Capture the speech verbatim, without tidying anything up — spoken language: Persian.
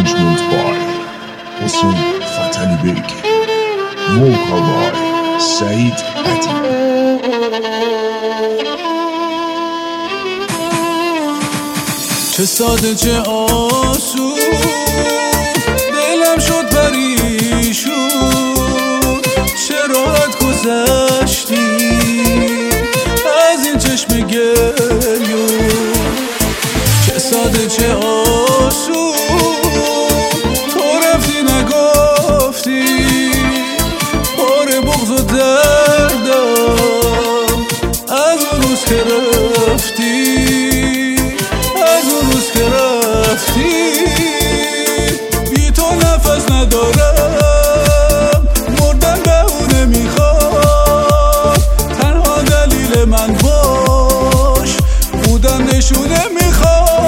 Arrangement by Hossein Fatali Beg. Vocal by Said Ati. چه ساده چه آسون دلم شد پریشون، چه راحت گذشتی از این چشم گریون. چه ساده چه آسون تو رفتی نگفتی، پر بغض و دردم از اون روز که رفتی، از اون روز که رفتی. بی تو نفس ندارم، مردن به اون نمیخوام، تنها دلیل من باش، بودن نشونه میخوام.